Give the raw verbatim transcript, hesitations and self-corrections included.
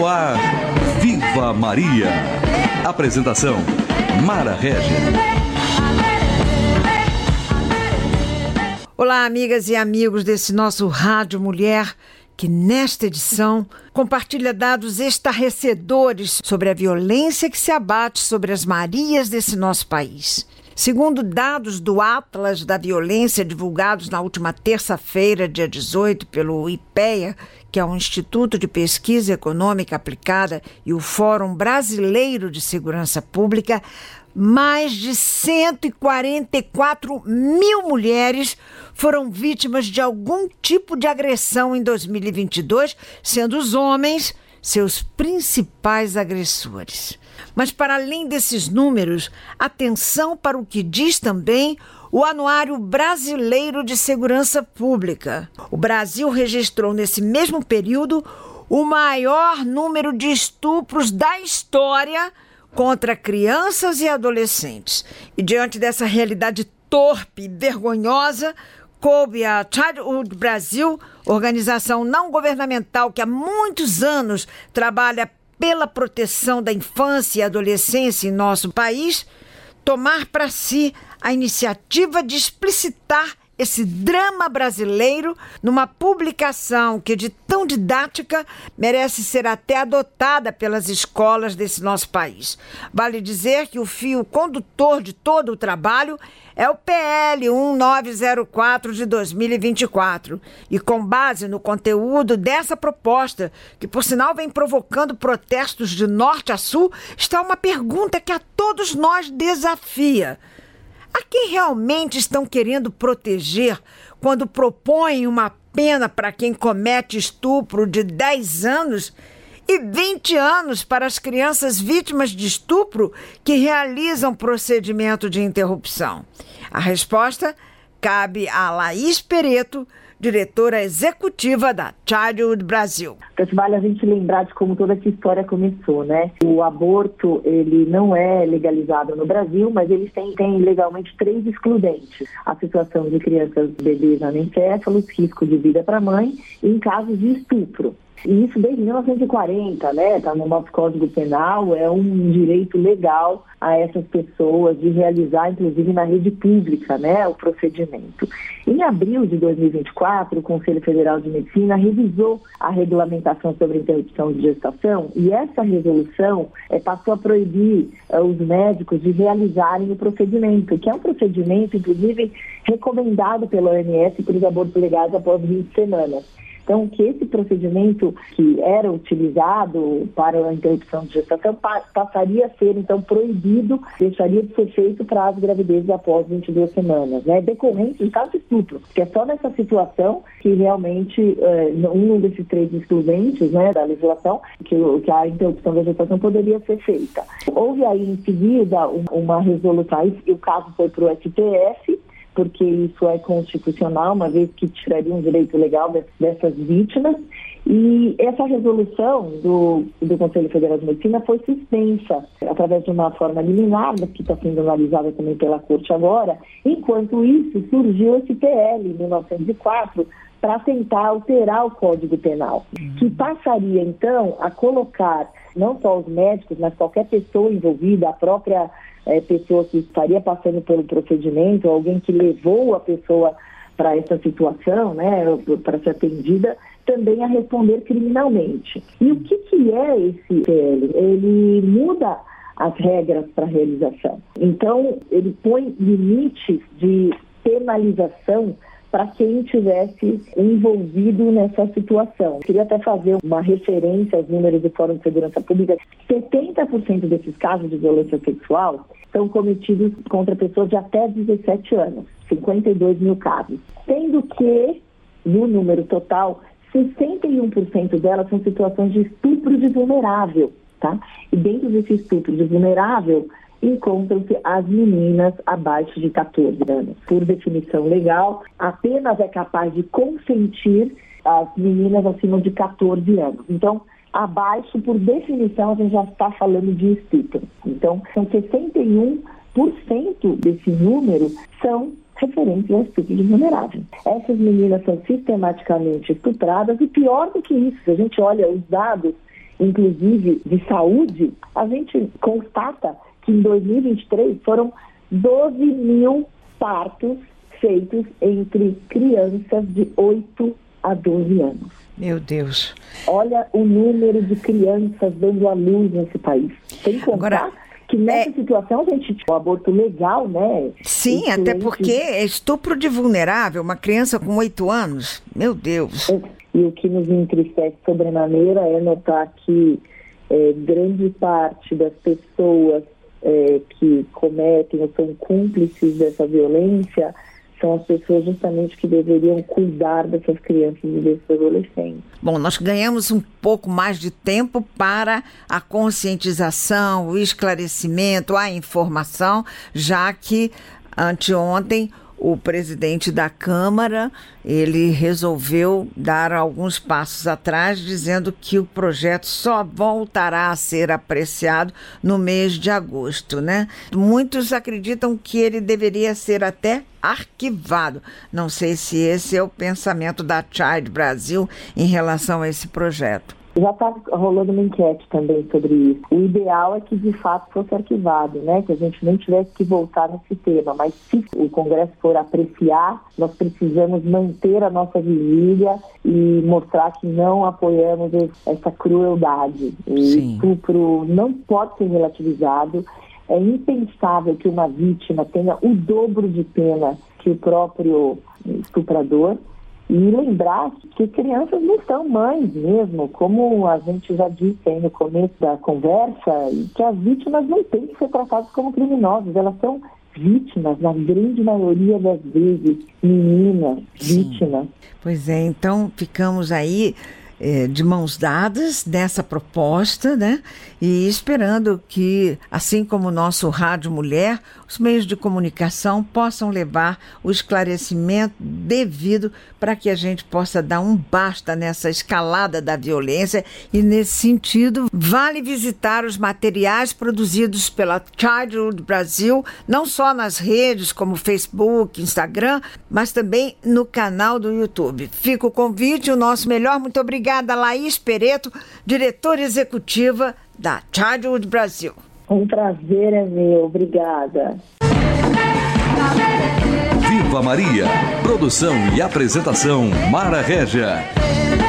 No ar, Viva Maria. Apresentação, Mara Regis. Olá, amigas e amigos desse nosso Rádio Mulher, que nesta edição compartilha dados estarrecedores sobre a violência que se abate sobre as Marias desse nosso país. Segundo dados do Atlas da Violência divulgados na última terça-feira, dia dezoito, pelo IPEA, que é o Instituto de Pesquisa Econômica Aplicada e o Fórum Brasileiro de Segurança Pública, mais de cento e quarenta e quatro mil mulheres foram vítimas de algum tipo de agressão em dois mil e vinte e dois, sendo os homens seus principais agressores. Mas, para além desses números, atenção para o que diz também o Anuário Brasileiro de Segurança Pública. O Brasil registrou, nesse mesmo período, o maior número de estupros da história contra crianças e adolescentes. E, diante dessa realidade torpe e vergonhosa, coube a Childhood Brasil, organização não governamental que há muitos anos trabalha pela proteção da infância e adolescência em nosso país, tomar para si a iniciativa de explicitar esse drama brasileiro numa publicação que, de tão didática, merece ser até adotada pelas escolas desse nosso país. Vale dizer que o fio condutor de todo o trabalho é o P L um nove zero quatro de dois mil e vinte e quatro. E com base no conteúdo dessa proposta, que por sinal vem provocando protestos de norte a sul, está uma pergunta que a todos nós desafia. A quem realmente estão querendo proteger quando propõem uma pena para quem comete estupro de dez anos e vinte anos para as crianças vítimas de estupro que realizam procedimento de interrupção? A resposta cabe a Laís Pereto, diretora executiva da Childhood Brasil. Então, vale a gente lembrar de como toda essa história começou, né? O aborto, ele não é legalizado no Brasil, mas ele tem, tem legalmente três excludentes. A situação de crianças, bebês anencéfalos, risco de vida para a mãe, e em casos de estupro. E isso desde mil novecentos e quarenta, né? Está no nosso Código Penal, é um direito legal a essas pessoas de realizar, inclusive na rede pública, né, o procedimento. Em abril de dois mil e vinte e quatro, o Conselho Federal de Medicina revisou a regulamentação sobre interrupção de gestação e essa resolução é, passou a proibir é, os médicos de realizarem o procedimento, que é um procedimento, inclusive, recomendado pela O M S para os abortos legais após vinte semanas. Então, que esse procedimento que era utilizado para a interrupção de gestação passaria a ser, então, proibido, deixaria de ser feito para as gravidezes após vinte e duas semanas, né? Decorrente de caso de estupro, que é só nessa situação que realmente, eh, um desses três excludentes, né, da legislação, que, que a interrupção da gestação poderia ser feita. Houve aí, em seguida, uma resolução, e o caso foi para o S T F, porque isso é constitucional, uma vez que tiraria um direito legal dessas vítimas. E essa resolução do, do Conselho Federal de Medicina foi suspensa através de uma forma liminar, que está sendo analisada também pela Corte agora. Enquanto isso, surgiu esse P L em mil novecentos e quatro para tentar alterar o Código Penal, que passaria, então, a colocar não só os médicos, mas qualquer pessoa envolvida, a própria é, pessoa que estaria passando pelo procedimento, alguém que levou a pessoa para essa situação, né, para ser atendida, também a responder criminalmente. E o que, que é esse P L? Ele muda as regras para a realização. Então, ele põe limites de penalização para quem tivesse envolvido nessa situação. Queria até fazer uma referência aos números do Fórum de Segurança Pública. setenta por cento desses casos de violência sexual são cometidos contra pessoas de até dezessete anos, cinquenta e dois mil casos. Sendo que, no número total, sessenta e um por cento delas são situações de estupro de vulnerável, tá? E dentro desse estupro de vulnerável, encontram-se as meninas abaixo de catorze anos. Por definição legal, apenas é capaz de consentir as meninas acima de catorze anos. Então, abaixo, por definição, a gente já está falando de estupro. Então, são sessenta e um por cento desse número são referentes ao estupro de vulnerável. Essas meninas são sistematicamente estupradas e, pior do que isso, se a gente olha os dados inclusive de saúde, a gente constata que em dois mil e vinte e três foram doze mil partos feitos entre crianças de oito a doze anos. Meu Deus. Olha o número de crianças dando à luz nesse país. Sem contar Agora, que nessa é... situação a gente tinha o aborto legal, né? Sim, Excelente. Até porque é estupro de vulnerável, uma criança com oito anos. Meu Deus. E o que nos entristece sobremaneira é notar que é, grande parte das pessoas é, que cometem ou são cúmplices dessa violência são as pessoas justamente que deveriam cuidar dessas crianças e desses adolescentes. Bom, nós ganhamos um pouco mais de tempo para a conscientização, o esclarecimento, a informação, já que anteontem o presidente da Câmara, ele resolveu dar alguns passos atrás, dizendo que o projeto só voltará a ser apreciado no mês de agosto, né? Muitos acreditam que ele deveria ser até arquivado. Não sei se esse é o pensamento da Child Brasil em relação a esse projeto. Já está rolando uma enquete também sobre isso. O ideal é que, de fato, fosse arquivado, né? Que a gente nem tivesse que voltar nesse tema. Mas se o Congresso for apreciar, nós precisamos manter a nossa vigília e mostrar que não apoiamos essa crueldade. O estupro não pode ser relativizado. É impensável que uma vítima tenha o dobro de pena que o próprio estuprador. E lembrar que crianças não são mães mesmo, como a gente já disse aí no começo da conversa, e que as vítimas não têm que ser tratadas como criminosos, elas são vítimas, na grande maioria das vezes, meninas, Sim. vítimas. Pois é, então ficamos aí é, de mãos dadas nessa proposta, né? E esperando que, assim como o nosso Rádio Mulher, os meios de comunicação possam levar o esclarecimento devido para que a gente possa dar um basta nessa escalada da violência. E, nesse sentido, vale visitar os materiais produzidos pela Child Brasil, não só nas redes como Facebook, Instagram, mas também no canal do YouTube. Fica o convite, o nosso melhor. Muito obrigada, Laís Pereto, diretora executiva da Child Brasil. Um prazer é meu, obrigada. Viva Maria! Produção e apresentação Mara Régia.